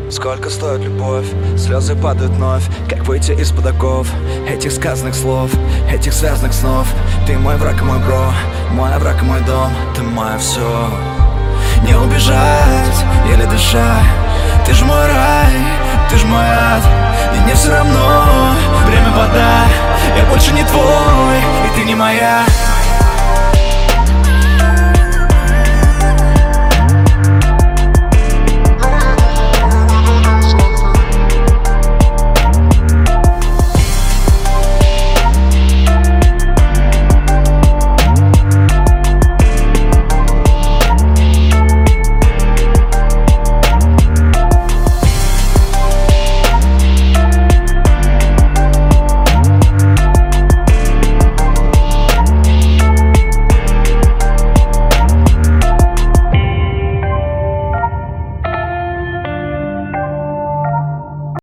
Сколько стоит любовь, слезы падают вновь. Как выйти из-под оков этих сказанных слов, этих связанных снов? Ты мой враг и мой бро, мой овраг и мой дом. Ты мое все. Не убежать, еле дыша. Ты ж мой рай, ты ж мой ад. И мне все равно, время вода. Я больше не твой, и ты не моя.